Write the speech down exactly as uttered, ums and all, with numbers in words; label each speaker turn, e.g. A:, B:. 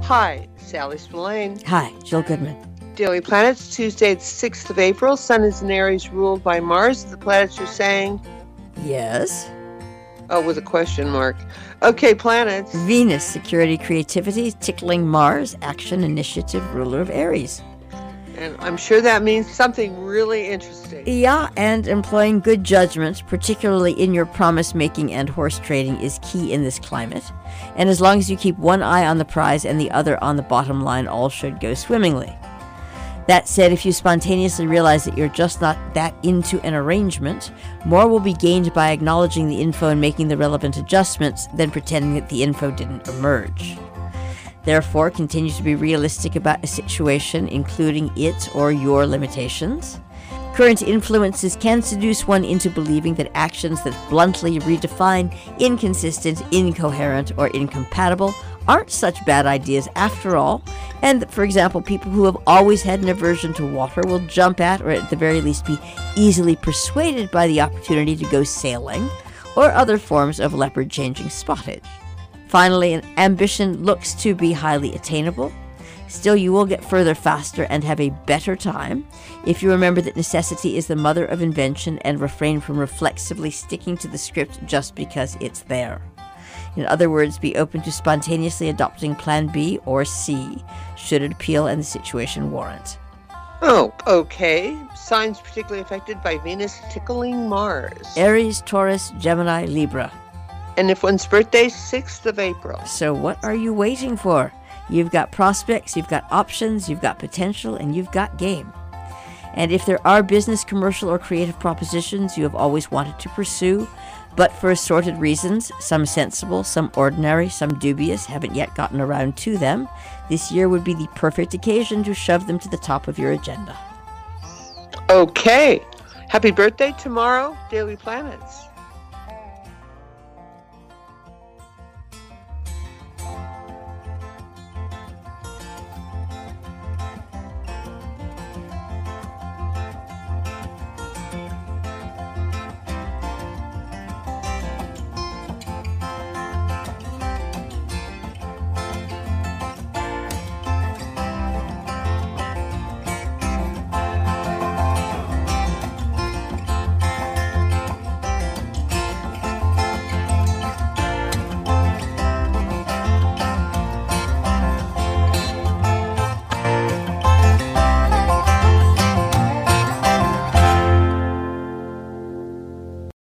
A: Hi, Sally Spillane.
B: Hi, Jill Goodman.
A: Daily Planets, Tuesday, the sixth of April. Sun is in Aries, ruled by Mars. The planets are saying...
B: Yes?
A: Oh, with a question mark. Okay, planets.
B: Venus, security, creativity, tickling Mars, action, initiative, ruler of Aries.
A: And I'm sure that means something really interesting.
B: Yeah, and employing good judgment, particularly in your promise-making and horse trading, is key in this climate. And as long as you keep one eye on the prize and the other on the bottom line, all should go swimmingly. That said, if you spontaneously realize that you're just not that into an arrangement, more will be gained by acknowledging the info and making the relevant adjustments than pretending that the info didn't emerge. Therefore, continue to be realistic about a situation, including its or your limitations. Current influences can seduce one into believing that actions that bluntly redefine inconsistent, incoherent, or incompatible aren't such bad ideas after all, and that, for example, people who have always had an aversion to water will jump at, or at the very least be easily persuaded by the opportunity to go sailing, or other forms of leopard-changing spottage. Finally, an ambition looks to be highly attainable. Still, you will get further faster and have a better time if you remember that necessity is the mother of invention and refrain from reflexively sticking to the script just because it's there. In other words, be open to spontaneously adopting Plan B or C, should it appeal and the situation warrant.
A: Oh, okay. Signs particularly affected by Venus tickling Mars.
B: Aries, Taurus, Gemini, Libra.
A: And if one's birthday, sixth of April.
B: So what are you waiting for? You've got prospects, you've got options, you've got potential, and you've got game. And if there are business, commercial, or creative propositions you have always wanted to pursue, but for assorted reasons, some sensible, some ordinary, some dubious, haven't yet gotten around to them, this year would be the perfect occasion to shove them to the top of your agenda.
A: Okay. Happy birthday tomorrow, Daily Planets.